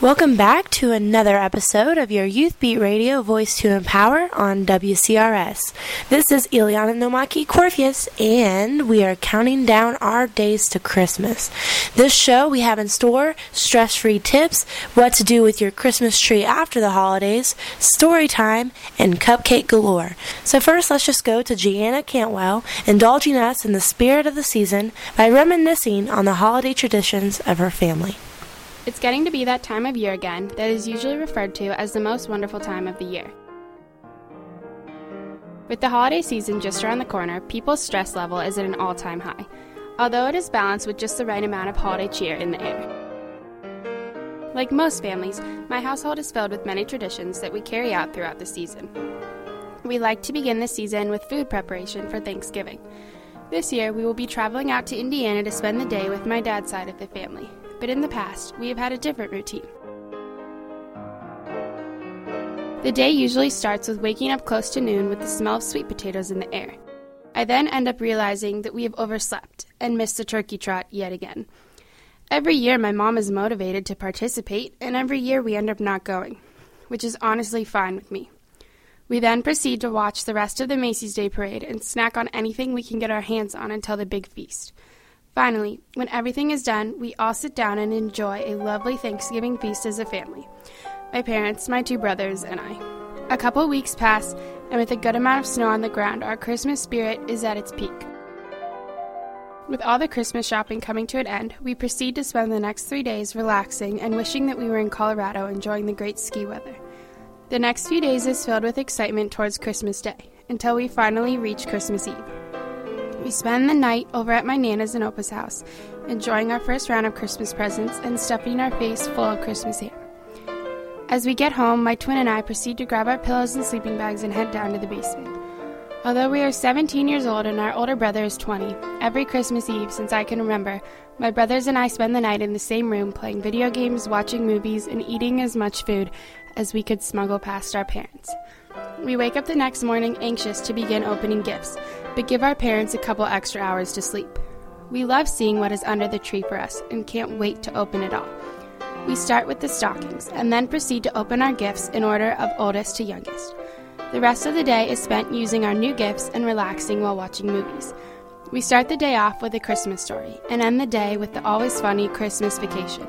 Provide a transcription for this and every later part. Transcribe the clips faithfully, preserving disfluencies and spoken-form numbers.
Welcome back to another episode of your Youth Beat Radio Voice to Empower on W C R S. This is Ileana Nomaki Corfius, and we are counting down our days to Christmas. This show we have in store stress-free tips, what to do with your Christmas tree after the holidays, story time, and cupcake galore. So first, let's just go to Gianna Cantwell, indulging us in the spirit of the season by reminiscing on the holiday traditions of her family. It's getting to be that time of year again that is usually referred to as the most wonderful time of the year. With the holiday season just around the corner, people's stress level is at an all-time high, although it is balanced with just the right amount of holiday cheer in the air. Like most families, my household is filled with many traditions that we carry out throughout the season. We like to begin the season with food preparation for Thanksgiving. This year, we will be traveling out to Indiana to spend the day with my dad's side of the family. But in the past, we have had a different routine. The day usually starts with waking up close to noon with the smell of sweet potatoes in the air. I then end up realizing that we have overslept and missed the turkey trot yet again. Every year, my mom is motivated to participate, and every year we end up not going, which is honestly fine with me. We then proceed to watch the rest of the Macy's Day Parade and snack on anything we can get our hands on until the big feast. Finally, when everything is done, we all sit down and enjoy a lovely Thanksgiving feast as a family. My parents, my two brothers, and I. A couple weeks pass, and with a good amount of snow on the ground, our Christmas spirit is at its peak. With all the Christmas shopping coming to an end, we proceed to spend the next three days relaxing and wishing that we were in Colorado enjoying the great ski weather. The next few days is filled with excitement towards Christmas Day, until we finally reach Christmas Eve. We spend the night over at my Nana's and Opa's house, enjoying our first round of Christmas presents and stuffing our face full of Christmas ham. As we get home, my twin and I proceed to grab our pillows and sleeping bags and head down to the basement. Although we are seventeen years old and our older brother is twenty, every Christmas Eve since I can remember, my brothers and I spend the night in the same room playing video games, watching movies, and eating as much food as we could smuggle past our parents. We wake up the next morning anxious to begin opening gifts, but give our parents a couple extra hours to sleep. We love seeing what is under the tree for us and can't wait to open it all. We start with the stockings and then proceed to open our gifts in order of oldest to youngest. The rest of the day is spent using our new gifts and relaxing while watching movies. We start the day off with a Christmas story and end the day with the always funny Christmas vacation.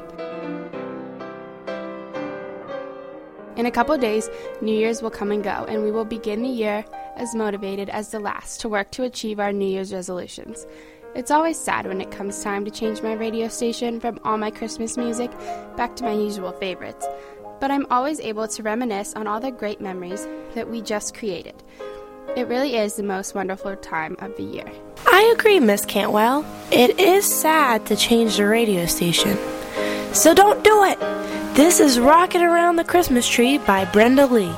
In a couple days, New Year's will come and go, and we will begin the year as motivated as the last to work to achieve our New Year's resolutions. It's always sad when it comes time to change my radio station from all my Christmas music back to my usual favorites, but I'm always able to reminisce on all the great memories that we just created. It really is the most wonderful time of the year. I agree, Miss Cantwell. It is sad to change the radio station. So don't do it! This is Rockin' Around the Christmas Tree by Brenda Lee.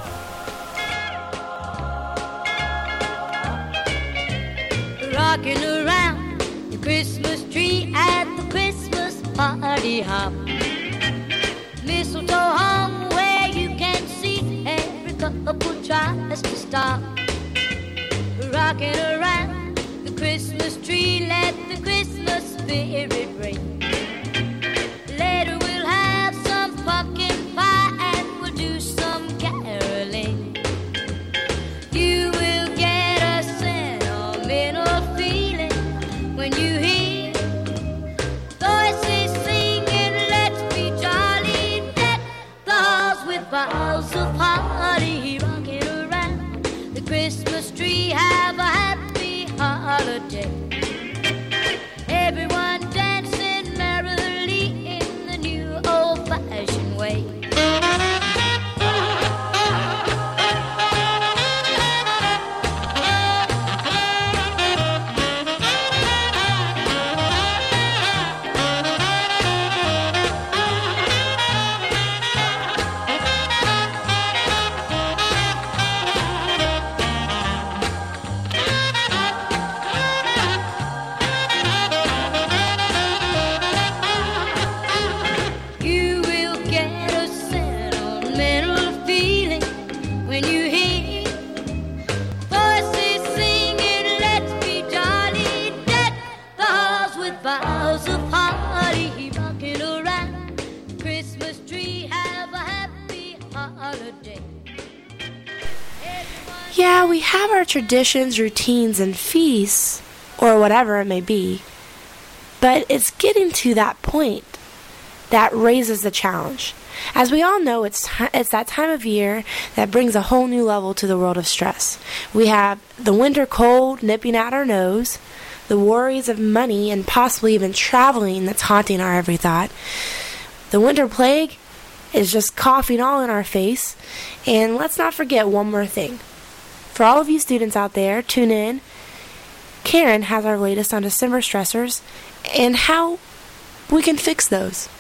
Rockin' around the Christmas tree at the Christmas party hop. Mistletoe hung where you can see every couple tries to stop. Rockin' around the Christmas tree, let the Christmas spirit ring. Later we'll have some pumpkin pie and we'll do some caroling. You will get a sentimental feeling when you hear voices singing, let's be jolly, deck the halls with boughs of holly. Rocking around the Christmas tree, have a happy holiday. Everyone dancing merrily in the new old-fashioned way. You will get a Yeah, we have our traditions, routines, and feasts, or whatever it may be, but it's getting to that point that raises the challenge. As we all know, it's t- it's that time of year that brings a whole new level to the world of stress. We have the winter cold nipping at our nose, the worries of money and possibly even traveling that's haunting our every thought. The winter plague is just coughing all in our face. And let's not forget one more thing. For all of you students out there, tune in. Karen has our latest on December stressors and how we can fix those.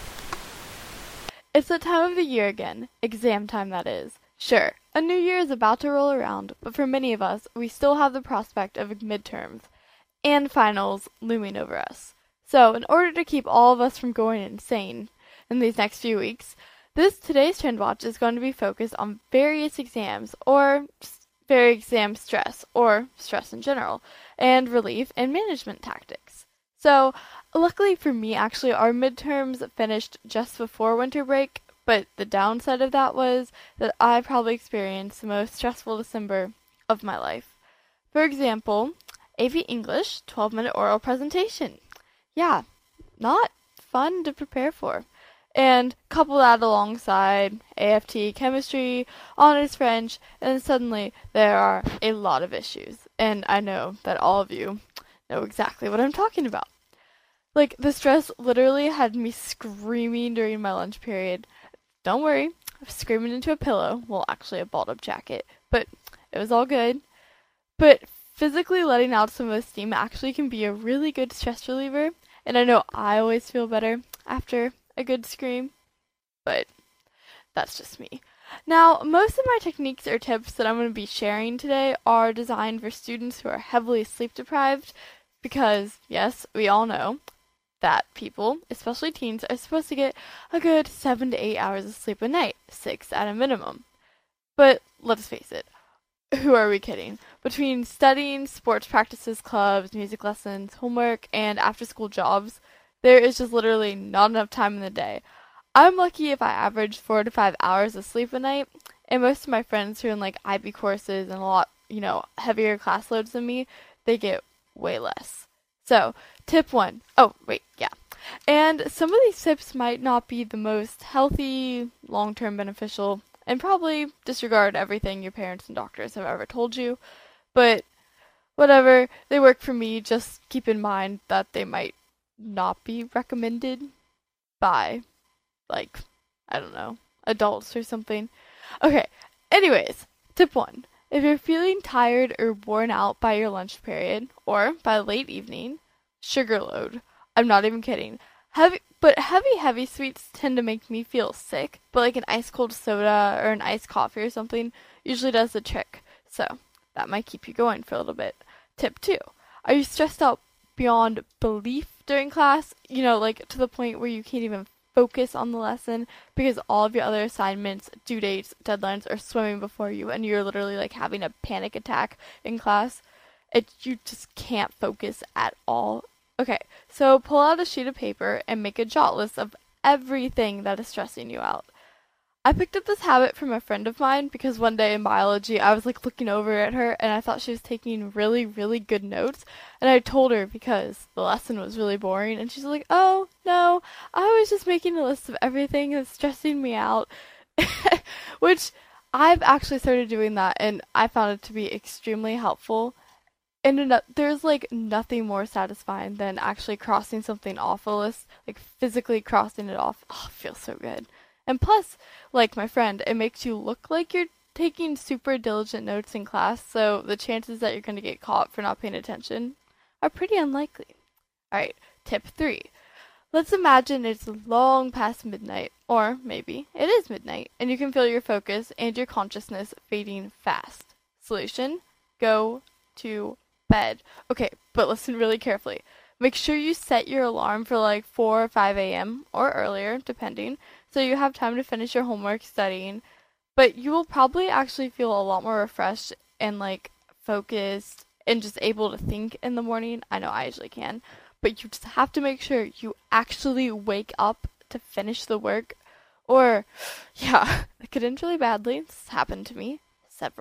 It's the time of the year again. Exam time, that is. Sure, a new year is about to roll around, but for many of us, we still have the prospect of midterms and finals looming over us. So, in order to keep all of us from going insane in these next few weeks, this today's Trend Watch is going to be focused on various exams, or very exam stress, or stress in general, and relief and management tactics. So, luckily for me, actually, our midterms finished just before winter break, but the downside of that was that I probably experienced the most stressful December of my life. For example, A V English twelve-minute oral presentation. Yeah, not fun to prepare for. And couple that alongside A F T chemistry, honors French, and suddenly there are a lot of issues. And I know that all of you know exactly what I'm talking about. Like, the stress literally had me screaming during my lunch period. Don't worry, I was screaming into a pillow. Well, actually a balled up jacket, but it was all good. But physically letting out some of the steam actually can be a really good stress reliever. And I know I always feel better after a good scream, but that's just me. Now, most of my techniques or tips that I'm going to be sharing today are designed for students who are heavily sleep deprived because, yes, we all know that people, especially teens, are supposed to get a good seven to eight hours of sleep a night, six at a minimum. But let's face it, who are we kidding? Between studying, sports practices, clubs, music lessons, homework, and after-school jobs, there is just literally not enough time in the day. I'm lucky if I average four to five hours of sleep a night, and most of my friends who are in like I B courses and a lot, you know, heavier class loads than me, they get way less. So, tip one. Oh, wait, yeah. And some of these tips might not be the most healthy, long-term beneficial, and probably disregard everything your parents and doctors have ever told you, but whatever, they work for me. Just keep in mind that they might not be recommended by, like, I don't know, adults or something. Okay, anyways, tip one. If you're feeling tired or worn out by your lunch period, or by late evening, sugar load. I'm not even kidding. Heavy, but heavy, heavy sweets tend to make me feel sick, but like an ice cold soda or an iced coffee or something usually does the trick. So, that might keep you going for a little bit. Tip two. Are you stressed out beyond belief during class? You know, like to the point where you can't even focus on the lesson because all of your other assignments, due dates, deadlines are swimming before you and you're literally like having a panic attack in class. It, you just can't focus at all. Okay, so pull out a sheet of paper and make a jot list of everything that is stressing you out. I picked up this habit from a friend of mine because one day in biology I was like looking over at her and I thought she was taking really, really good notes. And I told her because the lesson was really boring and she's like, oh, no, I was just making a list of everything that's stressing me out. Which I've actually started doing that and I found it to be extremely helpful. And there's like nothing more satisfying than actually crossing something off a list, like physically crossing it off. Oh, it feels so good. And plus, like my friend, it makes you look like you're taking super diligent notes in class, so the chances that you're going to get caught for not paying attention are pretty unlikely. Alright, tip three. Let's imagine it's long past midnight, or maybe it is midnight, and you can feel your focus and your consciousness fading fast. Solution? Go to bed. Okay, but listen really carefully. Make sure you set your alarm for like four or five a.m. or earlier, depending, so you have time to finish your homework studying. But you will probably actually feel a lot more refreshed and like focused and just able to think in the morning. I know I usually can. But you just have to make sure you actually wake up to finish the work. Or, yeah, it could end really badly. This happened to me several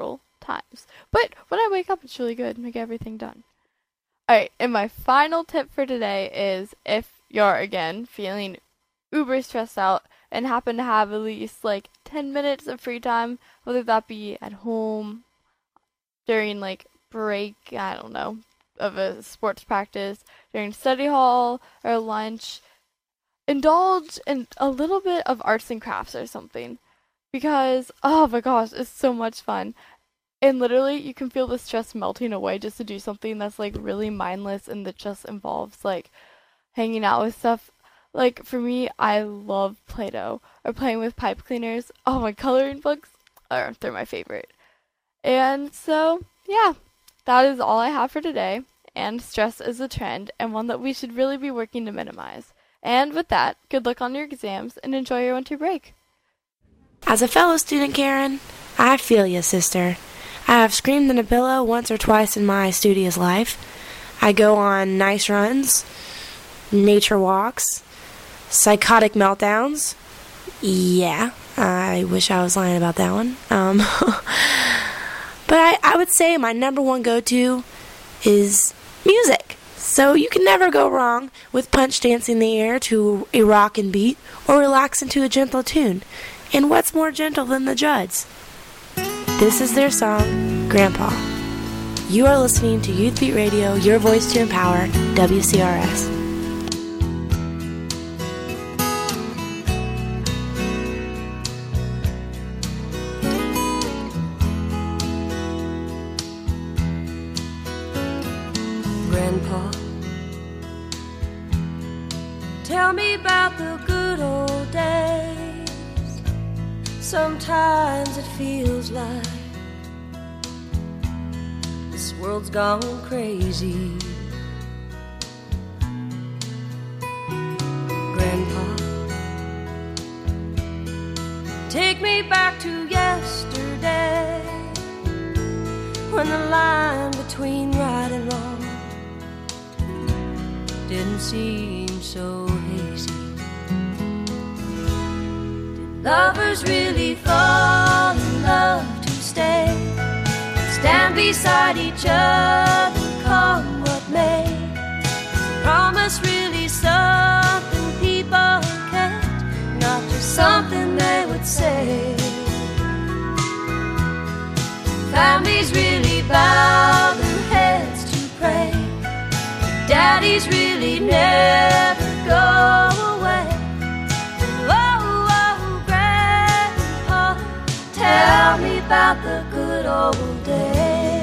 times. But when I wake up, it's really good. I get everything done. Alright, and my final tip for today is if you're, again, feeling uber stressed out and happen to have at least, like, ten minutes of free time, whether that be at home, during, like, break, I don't know, of a sports practice, during study hall, or lunch, indulge in a little bit of arts and crafts or something. Because, oh my gosh, it's so much fun. And literally, you can feel the stress melting away just to do something that's, like, really mindless and that just involves, like, hanging out with stuff. Like, for me, I love Play-Doh or playing with pipe cleaners. Oh, my coloring books, are, they're my favorite. And so, yeah, that is all I have for today. And stress is a trend and one that we should really be working to minimize. And with that, good luck on your exams and enjoy your winter break. As a fellow student, Karen, I feel you, sister. I have screamed in a pillow once or twice in my studious life. I go on nice runs, nature walks, psychotic meltdowns. Yeah, I wish I was lying about that one. Um, but I, I would say my number one go-to is music. So you can never go wrong with punch dancing the air to a rockin' beat or relaxing to a gentle tune. And what's more gentle than the Judds? This is their song, Grandpa. You are listening to Youth Beat Radio, your voice to empower, W C R S. Grandpa, tell me about the good old days. Sometimes it feels like this world's gone crazy. Grandpa, take me back to yesterday, when the line between right and wrong didn't seem so hazy. Lovers really fall in love to stay, stand beside each other, come what may. Promise really something people can't, not just something they would say. Families really bow their heads to pray, daddies really never go away. Tell me about the good old days.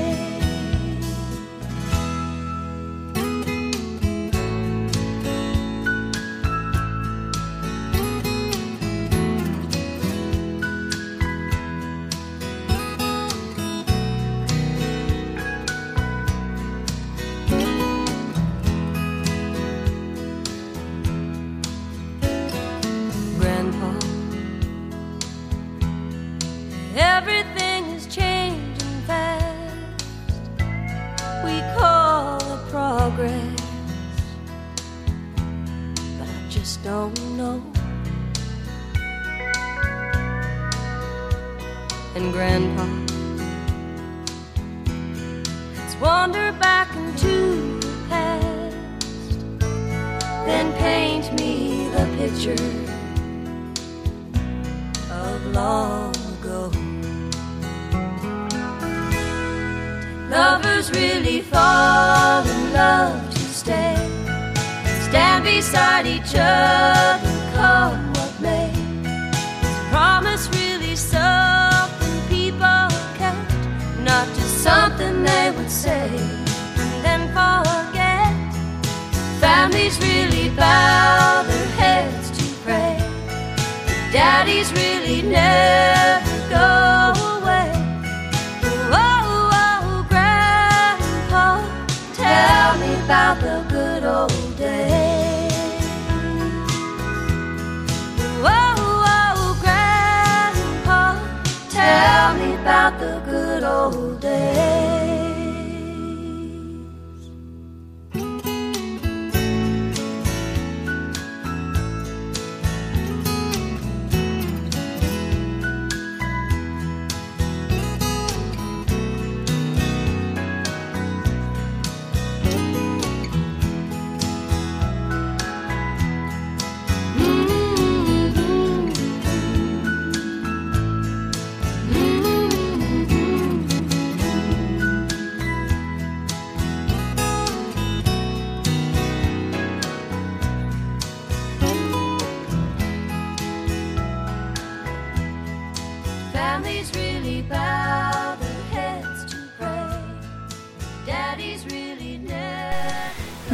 Grandpa, everything is changing fast. We call it progress, but I just don't know. And Grandpa, let's wander back into the past, then paint me the picture of long ago. Lovers really fall in love to stay, stand beside each other, come what may. Promise really something people can't, not just something they would say and then forget. Families really bow their heads to pray, daddies really never go away. Tell me about the good old days. Whoa, whoa, Grandpa, tell me about the good old days.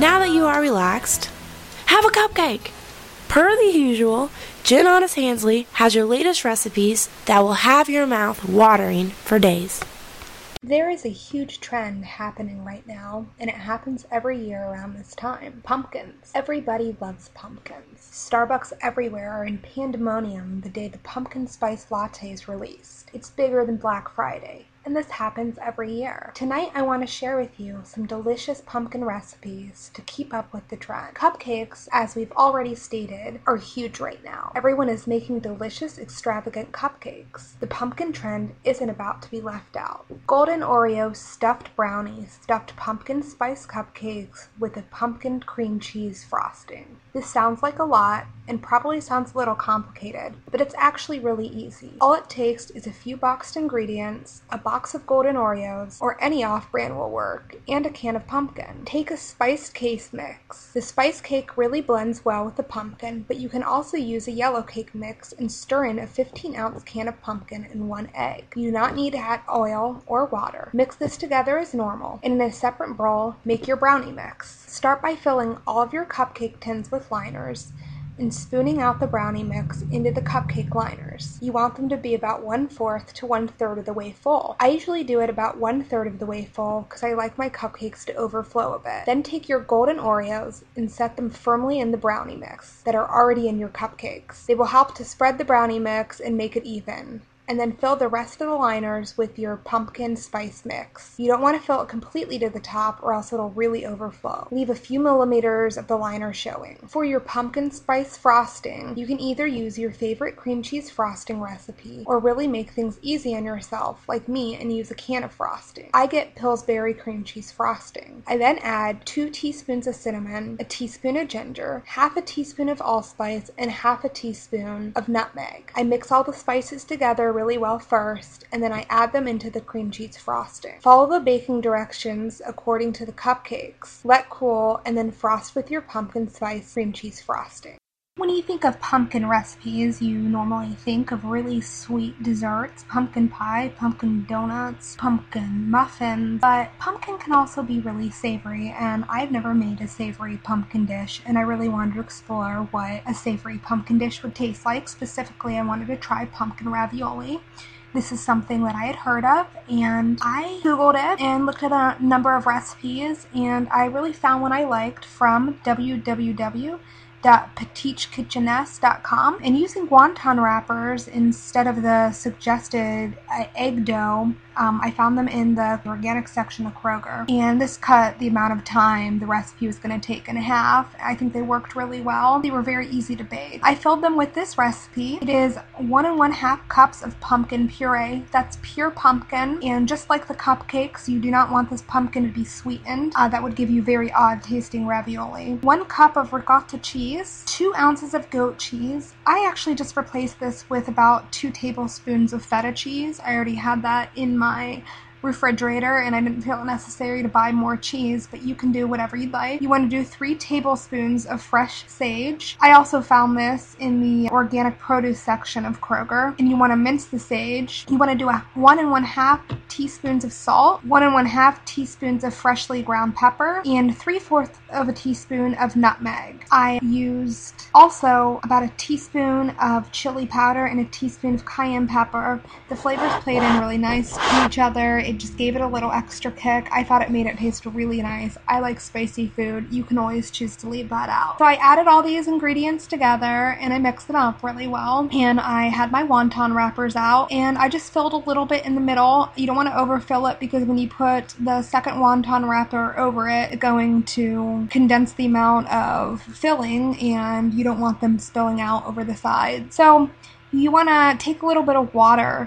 Now that you are relaxed, have a cupcake. Per the usual, Jen Honest Hansley has your latest recipes that will have your mouth watering for days. There is a huge trend happening right now, and it happens every year around this time. Pumpkins. Everybody loves pumpkins. Starbucks everywhere are in pandemonium the day the pumpkin spice latte is released. It's bigger than Black Friday, and this happens every year. Tonight I want to share with you some delicious pumpkin recipes to keep up with the trend. Cupcakes, as we've already stated, are huge right now. Everyone is making delicious, extravagant cupcakes. The pumpkin trend isn't about to be left out. Golden Oreo stuffed brownies, stuffed pumpkin spice cupcakes with a pumpkin cream cheese frosting. This sounds like a lot and probably sounds a little complicated, but it's actually really easy. All it takes is a few boxed ingredients, a box of Golden Oreos, or any off-brand will work, and a can of pumpkin. Take a spiced cake mix. The spice cake really blends well with the pumpkin, but you can also use a yellow cake mix and stir in a fifteen ounce can of pumpkin and one egg. You do not need to add oil or water. Mix this together as normal, and in a separate bowl, make your brownie mix. Start by filling all of your cupcake tins with liners and spooning out the brownie mix into the cupcake liners. You want them to be about one-fourth to one-third of the way full. I usually do it about one-third of the way full because I like my cupcakes to overflow a bit. Then take your Golden Oreos and set them firmly in the brownie mix that are already in your cupcakes. They will help to spread the brownie mix and make it even. And then fill the rest of the liners with your pumpkin spice mix. You don't want to fill it completely to the top or else it'll really overflow. Leave a few millimeters of the liner showing. For your pumpkin spice frosting, you can either use your favorite cream cheese frosting recipe or really make things easy on yourself like me and use a can of frosting. I get Pillsbury cream cheese frosting. I then add two teaspoons of cinnamon, a teaspoon of ginger, half a teaspoon of allspice, and half a teaspoon of nutmeg. I mix all the spices together really well first, and then I add them into the cream cheese frosting. Follow the baking directions according to the cupcakes. Let cool, and then frost with your pumpkin spice cream cheese frosting. When you think of pumpkin recipes, you normally think of really sweet desserts, pumpkin pie, pumpkin donuts, pumpkin muffins, but pumpkin can also be really savory, and I've never made a savory pumpkin dish, and I really wanted to explore what a savory pumpkin dish would taste like. Specifically, I wanted to try pumpkin ravioli. This is something that I had heard of, and I Googled it and looked at a number of recipes, and I really found one I liked from w w w dot petite kitchenesse dot com, and using wonton wrappers instead of the suggested uh, egg dough. Um, I found them in the organic section of Kroger, and this cut the amount of time the recipe was going to take in half. I think they worked really well. They were very easy to bake. I filled them with this recipe. It is one and one half cups of pumpkin puree. That's pure pumpkin, and just like the cupcakes, you do not want this pumpkin to be sweetened. Uh, that would give you very odd tasting ravioli. One cup of ricotta cheese, two ounces of goat cheese. I actually just replaced this with about two tablespoons of feta cheese. I already had that in my refrigerator, and I didn't feel it necessary to buy more cheese, but you can do whatever you'd like. You want to do three tablespoons of fresh sage. I also found this in the organic produce section of Kroger, and you want to mince the sage. You want to do a one and one half teaspoons of salt, one and one half teaspoons of freshly ground pepper, and three-fourths of a teaspoon of nutmeg. I used also about a teaspoon of chili powder and a teaspoon of cayenne pepper. The flavors played in really nice to each other. It just gave it a little extra kick. I thought it made it taste really nice. I like spicy food. You can always choose to leave that out. So I added all these ingredients together and I mixed it up really well. And I had my wonton wrappers out and I just filled a little bit in the middle. You don't want to overfill it because when you put the second wonton wrapper over it, it's going to condense the amount of filling and you don't want them spilling out over the side. So you want to take a little bit of water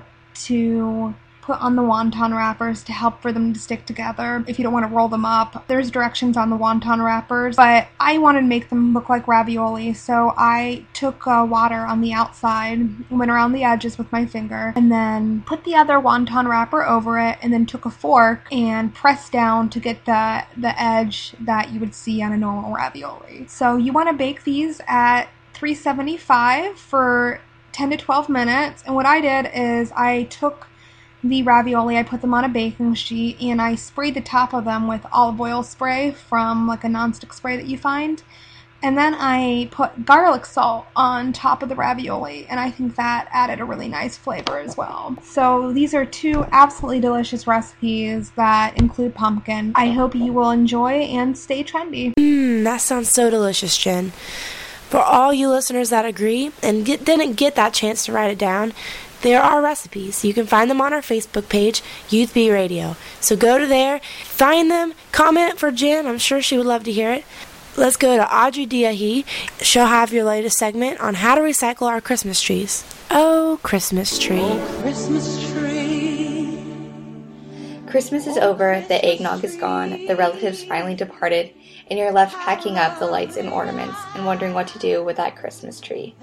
to put on the wonton wrappers to help for them to stick together if you don't want to roll them up. There's directions on the wonton wrappers, but I wanted to make them look like ravioli, so I took uh, water on the outside, went around the edges with my finger, and then put the other wonton wrapper over it, and then took a fork and pressed down to get the, the edge that you would see on a normal ravioli. So you want to bake these at three seventy-five for ten to twelve minutes, and what I did is I took the ravioli, I put them on a baking sheet, and I sprayed the top of them with olive oil spray from like a nonstick spray that you find. And then I put garlic salt on top of the ravioli, and I think that added a really nice flavor as well. So these are two absolutely delicious recipes that include pumpkin. I hope you will enjoy and stay trendy. Mmm, that sounds so delicious, Jen. For all you listeners that agree and get, didn't get that chance to write it down, there are recipes. You can find them on our Facebook page, Youth Beat Radio. So go to there, find them, comment for Jen. I'm sure she would love to hear it. Let's go to Audrey Diahy. She'll have your latest segment on how to recycle our Christmas trees. Oh, Christmas tree. Oh, Christmas tree. Christmas is over, the eggnog is gone, the relatives finally departed, and you're left packing up the lights and ornaments and wondering what to do with that Christmas tree.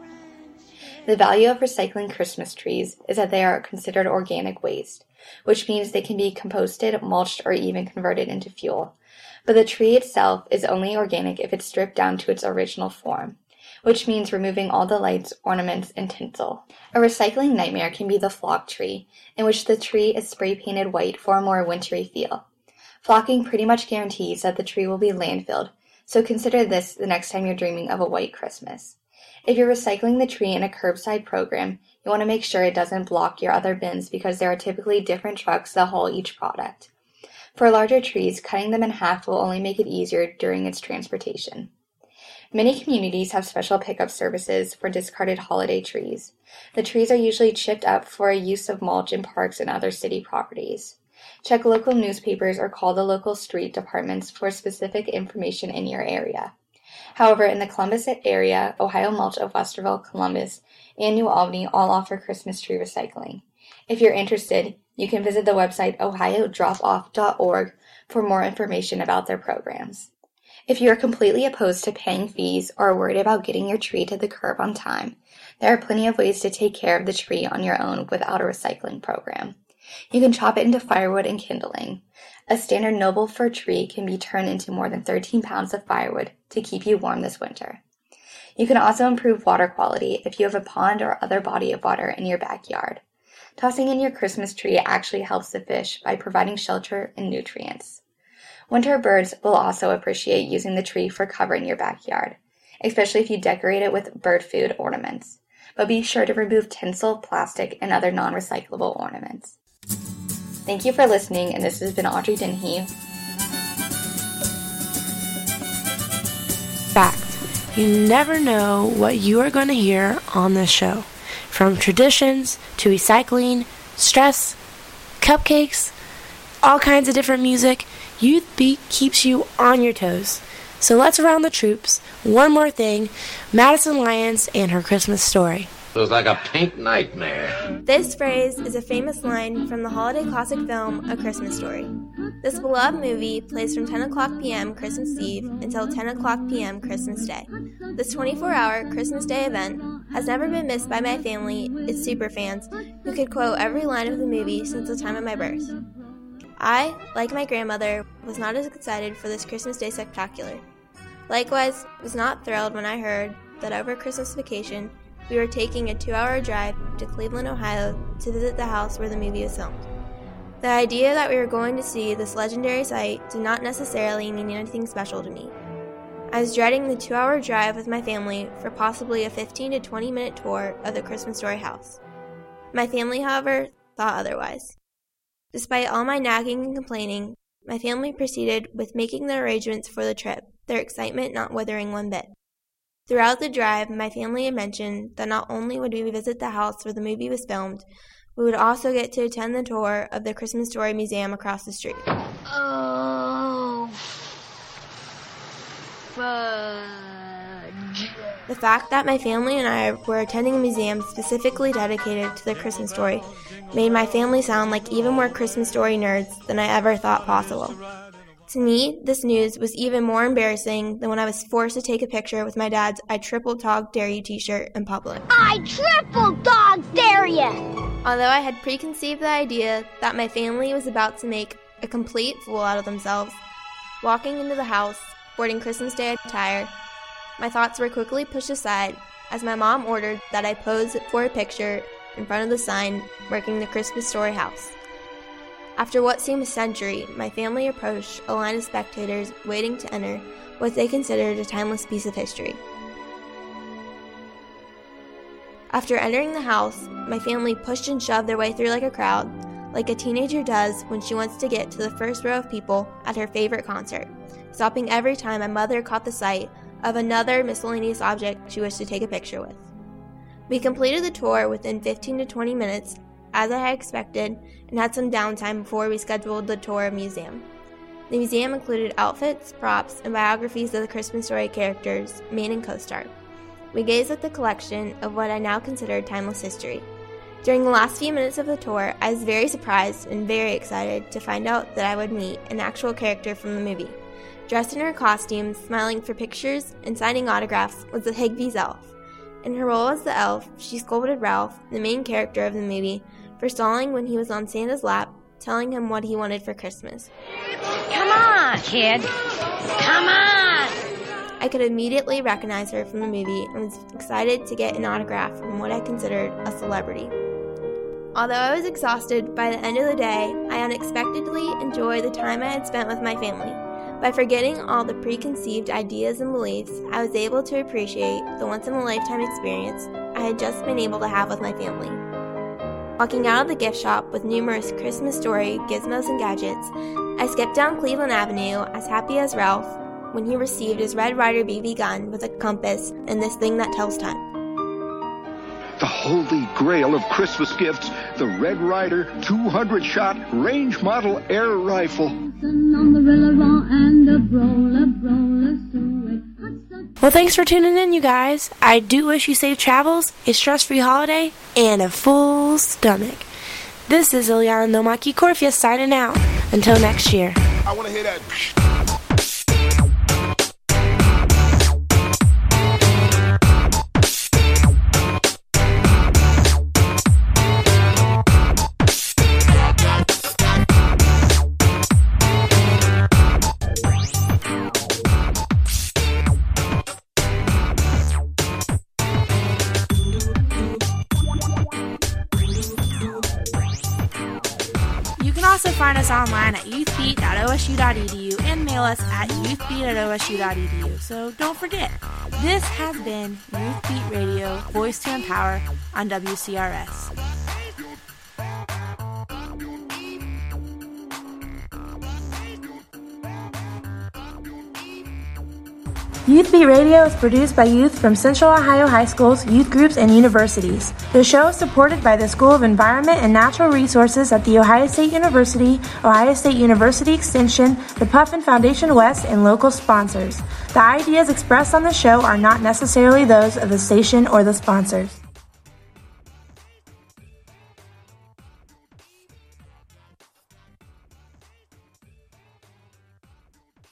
The value of recycling Christmas trees is that they are considered organic waste, which means they can be composted, mulched, or even converted into fuel. But the tree itself is only organic if it's stripped down to its original form, which means removing all the lights, ornaments, and tinsel. A recycling nightmare can be the flock tree, in which the tree is spray-painted white for a more wintry feel. Flocking pretty much guarantees that the tree will be landfilled, so consider this the next time you're dreaming of a white Christmas. If you're recycling the tree in a curbside program, you want to make sure it doesn't block your other bins because there are typically different trucks that haul each product. For larger trees, cutting them in half will only make it easier during its transportation. Many communities have special pickup services for discarded holiday trees. The trees are usually chipped up for a use of mulch in parks and other city properties. Check local newspapers or call the local street departments for specific information in your area. However, in the Columbus area, Ohio Mulch of Westerville, Columbus, and New Albany all offer Christmas tree recycling. If you're interested, you can visit the website ohio drop off dot org for more information about their programs. If you are completely opposed to paying fees or are worried about getting your tree to the curb on time, there are plenty of ways to take care of the tree on your own without a recycling program. You can chop it into firewood and kindling. A standard noble fir tree can be turned into more than thirteen pounds of firewood to keep you warm this winter. You can also improve water quality if you have a pond or other body of water in your backyard. Tossing in your Christmas tree actually helps the fish by providing shelter and nutrients. Winter birds will also appreciate using the tree for cover in your backyard, especially if you decorate it with bird food ornaments. But be sure to remove tinsel, plastic, and other non-recyclable ornaments. Thank you for listening, and this has been Audrey Diahy. Fact: you never know what you are going to hear on this show. From traditions to recycling, stress, cupcakes, all kinds of different music, Youth Beat keeps you on your toes. So let's round the troops. One more thing, Madison Lyons and her Christmas story. It was like a pink nightmare. This phrase is a famous line from the holiday classic film A Christmas Story. This beloved movie plays from ten o'clock p.m. Christmas Eve until ten o'clock p.m. Christmas Day. This twenty-four hour Christmas Day event has never been missed by my family, its superfans, who could quote every line of the movie since the time of my birth. I, like my grandmother, was not as excited for this Christmas Day spectacular. Likewise, was not thrilled when I heard that over Christmas vacation, we were taking a two-hour drive to Cleveland, Ohio to visit the house where the movie was filmed. The idea that we were going to see this legendary site did not necessarily mean anything special to me. I was dreading the two-hour drive with my family for possibly a fifteen to twenty minute tour of the Christmas Story house. My family, however, thought otherwise. Despite all my nagging and complaining, my family proceeded with making the arrangements for the trip, their excitement not withering one bit. Throughout the drive, my family had mentioned that not only would we visit the house where the movie was filmed, we would also get to attend the tour of the Christmas Story Museum across the street. Oh, fudge. The fact that my family and I were attending a museum specifically dedicated to the Christmas Story made my family sound like even more Christmas Story nerds than I ever thought possible. To me, this news was even more embarrassing than when I was forced to take a picture with my dad's I Triple Dog Dare You t-shirt in public. I triple dog dare you! Although I had preconceived the idea that my family was about to make a complete fool out of themselves, walking into the house, sporting Christmas Day attire, my thoughts were quickly pushed aside as my mom ordered that I pose for a picture in front of the sign marking the Christmas Story house. After what seemed a century, my family approached a line of spectators waiting to enter what they considered a timeless piece of history. After entering the house, my family pushed and shoved their way through like a crowd, like a teenager does when she wants to get to the first row of people at her favorite concert, stopping every time my mother caught the sight of another miscellaneous object she wished to take a picture with. We completed the tour within fifteen to twenty minutes, as I had expected, and had some downtime before we scheduled the tour of the museum. The museum included outfits, props, and biographies of the Christmas Story characters, main and co-star. We gazed at the collection of what I now consider timeless history. During the last few minutes of the tour, I was very surprised and very excited to find out that I would meet an actual character from the movie. Dressed in her costume, smiling for pictures and signing autographs, was the Higby's elf. In her role as the elf, she scolded Ralph, the main character of the movie, for stalling when he was on Santa's lap, telling him what he wanted for Christmas. Come on, kid. Come on! I could immediately recognize her from the movie and was excited to get an autograph from what I considered a celebrity. Although I was exhausted by the end of the day, I unexpectedly enjoyed the time I had spent with my family. By forgetting all the preconceived ideas and beliefs, I was able to appreciate the once-in-a-lifetime experience I had just been able to have with my family. Walking out of the gift shop with numerous Christmas Story gizmos and gadgets, I skipped down Cleveland Avenue as happy as Ralph when he received his Red Ryder B B gun with a compass and this thing that tells time. The holy grail of Christmas gifts, the Red Ryder two hundred shot range model air rifle. Well, thanks for tuning in, you guys. I do wish you safe travels, a stress-free holiday, and a full stomach. This is Ilyana Nomaki Corfius signing out. Until next year. I want to hear that. Also find us online at youth beat dot o s u dot e d u and mail us at youth beat at o s u dot e d u. So don't forget, this has been Youth Beat Radio, Voice to Empower on W C R S. Youth Beat Radio is produced by youth from Central Ohio high schools, youth groups, and universities. The show is supported by the School of Environment and Natural Resources at The Ohio State University, Ohio State University Extension, the Puffin Foundation West, and local sponsors. The ideas expressed on the show are not necessarily those of the station or the sponsors.